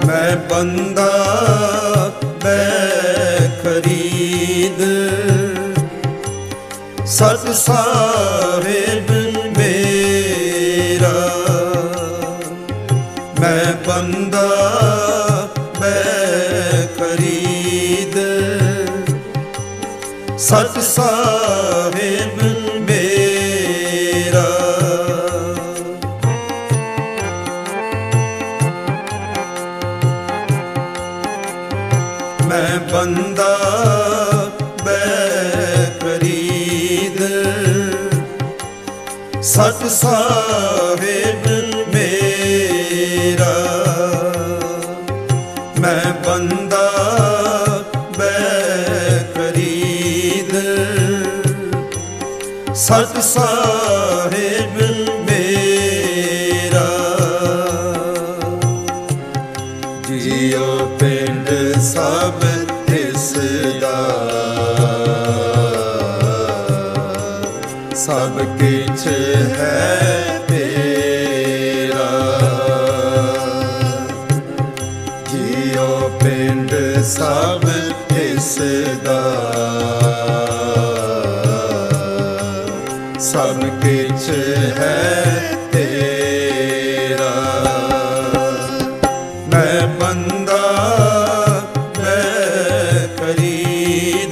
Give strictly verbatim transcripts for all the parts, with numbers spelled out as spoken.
मैं बंदा बेखरीद सत साहिब मेरा। मैं बंदा बेखरीद सत साहिब मेरा। मैं बंदा बेखरीद सत साहिब मेरा। मैं बंदा बेखरीद सत साहिब मेरा। जियो पिंड सब तिसदा सब किछ है तेरा। जियो पिंड सब तिसदा सब किछ है तेरा। मैं बंदा बेखरीद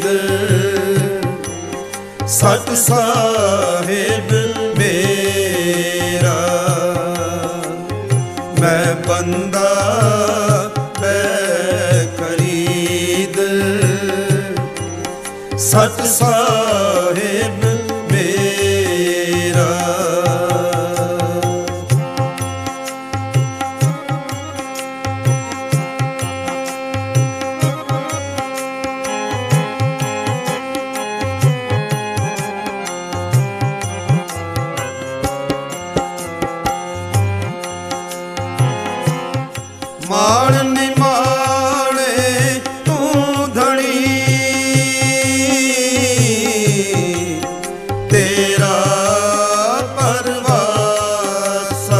सत साहिब मेरा। मैं बंदा बेखरीद सत साहिब मेरा। माण निमाणे तू धनी तेरा परवासा।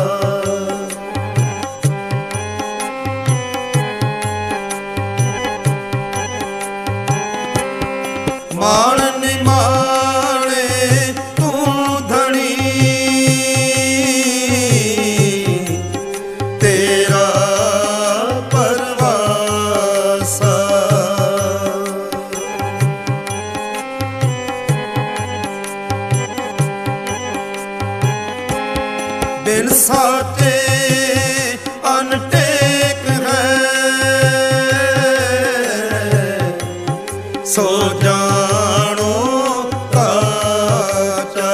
माण निमाणे तू धनी तेरा परवासा। बिन साचे अनटेक है सो जानो काचा।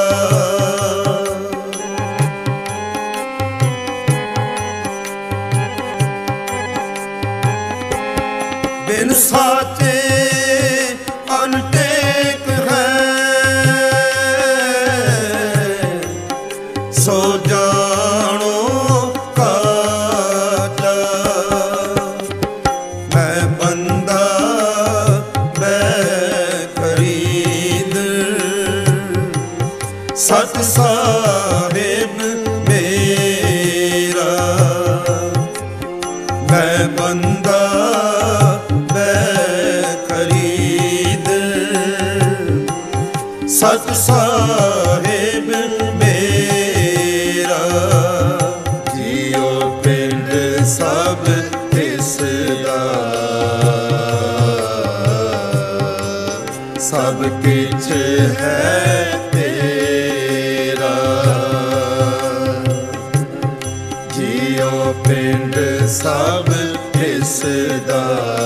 बिन साचे अनटेक है सो जानो काचा। मैं बंदा बेखरीद सत साहिब मेरा। मैं बंदा बेखरीद सत साहिब मेरा। जियो पिंड सब तिसदा सब किछ है तेरा। जियो पिंड सब तिसदा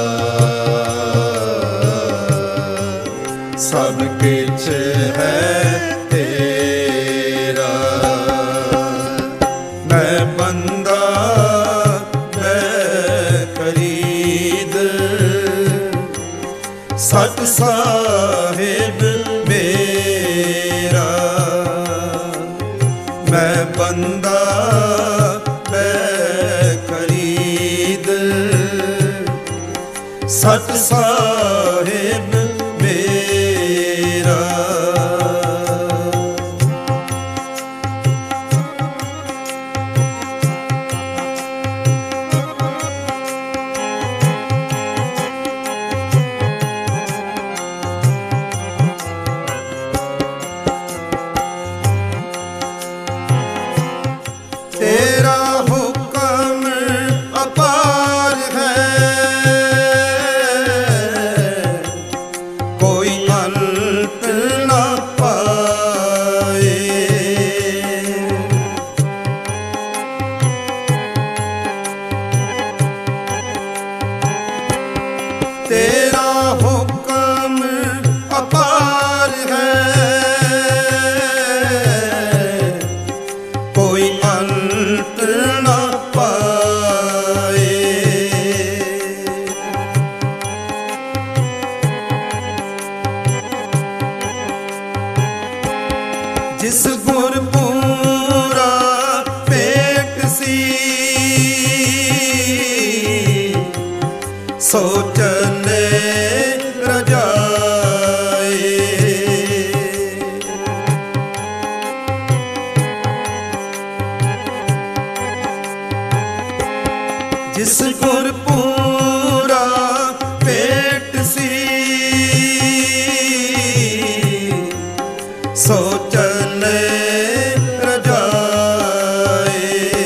सब किछ है तेरा। मैं बंदा बेखरीद सत साहिब मेरा। मैं बंदा बेखरीद सत साहिब मेरा। तेरा हुक्म अपार है, कोई अंत ना पाए। तेरा हुक्म अपार है, कोई अंत ना पाए। जिस गुरपुरा पेट सी सो चले रजाए। जिस गुरपुरा पेट सी सो चले रजाए।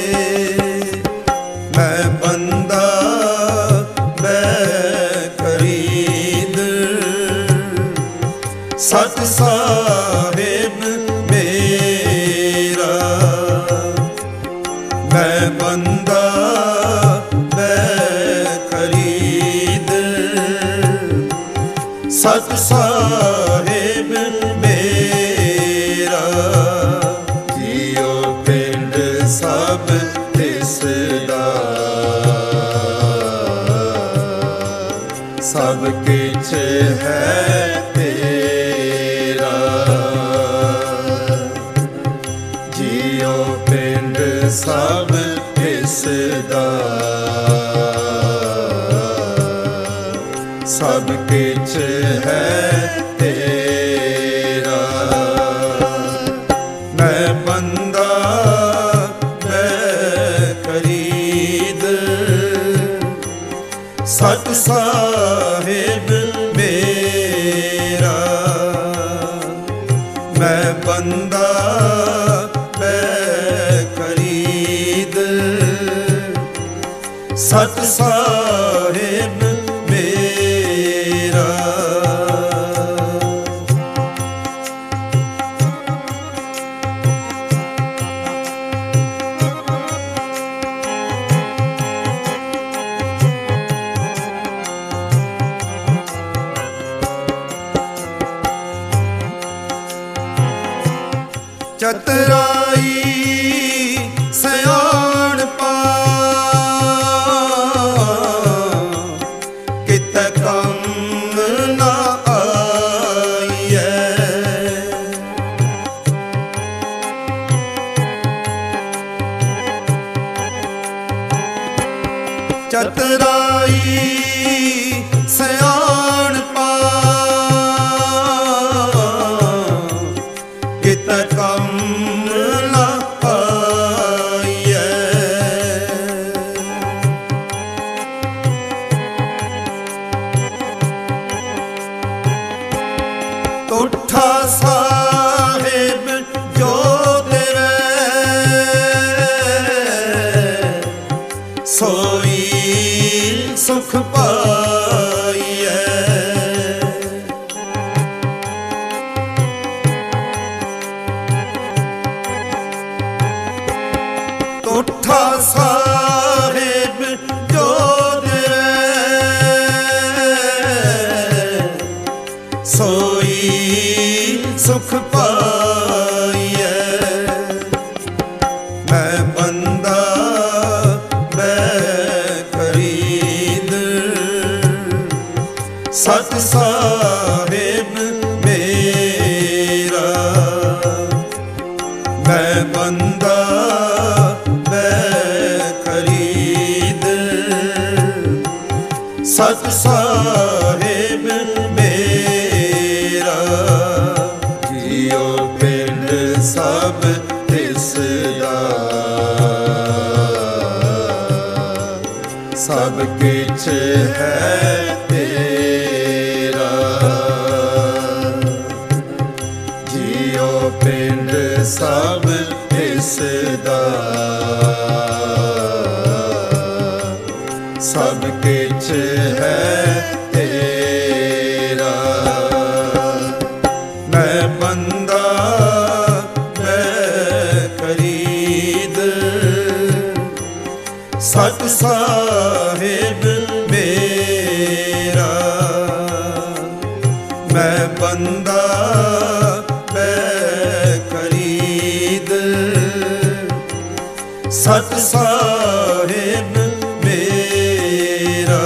मैं बंदा सत साहिब मेरा, मैं बंदा मैं खरीद सत साहिब मेरा। जियो पिंड सब तिसदा, सब किछ है तेरा। जियो पिंड सब तिसदा, सब किछ है तेरा। मैं बंदा मैं खरीद सत साहिब मेरा। मैं बंदा मैं खरीद सत साहिब मेरा। चतराई सियाणपा किते कम ना आईए। चतराई सियाणपा किते कम ना आईए। तुठा साहिब जो देवे सोई सुख पाईए। तुठा साहिब जो देवे सोई सुख पाईए। मैं बंदा मैं खरीद सत साहिब मेरा। मैं बंदा सत साहिब मेरा। जियो पिंड सब तिसदा, सब किछ है तेरा। जियो पिंड सब तिसदा। सत साहिब मेरा। मैं बंदा मैं खरीद सत साहिब मेरा।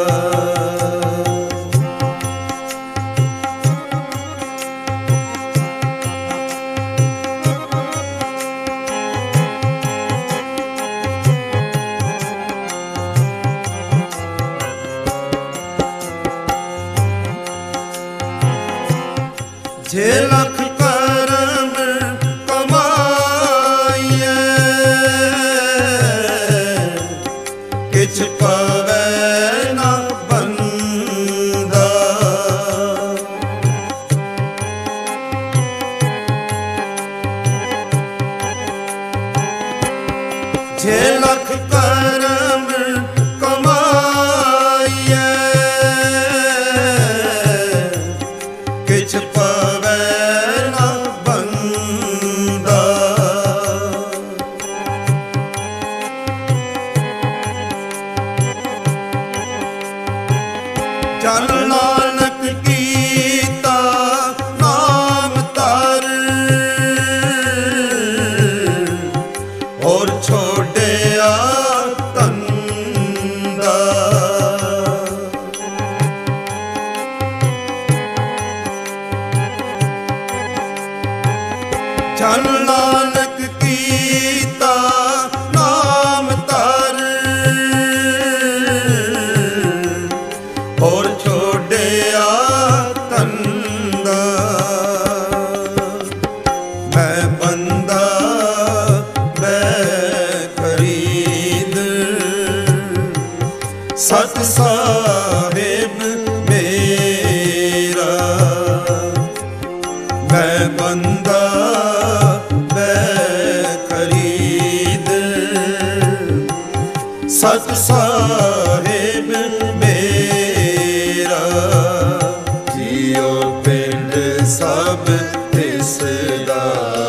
जे लख करम कमाइए किछ पावे ना बंदा। जे लख करम कमाइए किछ पावे ना बंदा। चल नानक कीता नाम तर और छोड़िया तंदा। चल नानक कीता नाम तर और छोड़िया तंदा। मैं बंदा मैं खरीद सत साहिब मेरा। मैं बंदा मैं खरीद सत साहिब मेरा। जियो पिंड सब तिसदा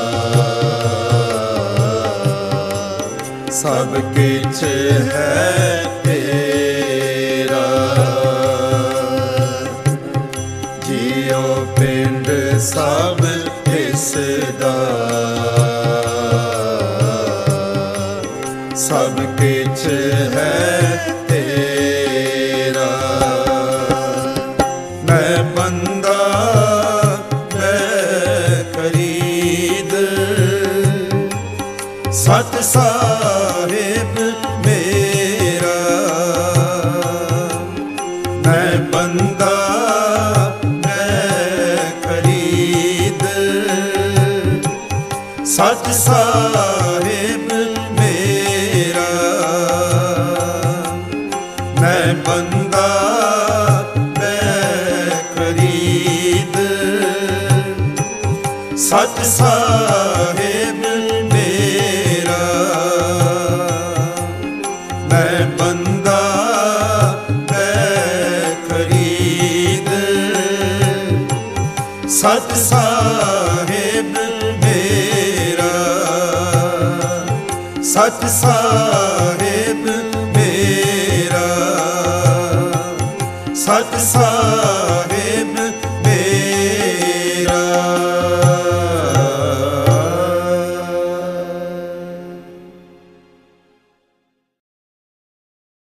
सब किछ है तेरा। जियो पिंड सब तिसदा सब किछ है तेरा। मैं बंदा मैं खरीद सत साहिब मेरा। मैं बंदा मैं खरीद सत साहिब मेरा। मैं बंदा मैं खरीद सत साहिब मेरा। मैं बंदा मैं खरीद सत साहिब मेरा। सत साहिब मेरा। सत साहिब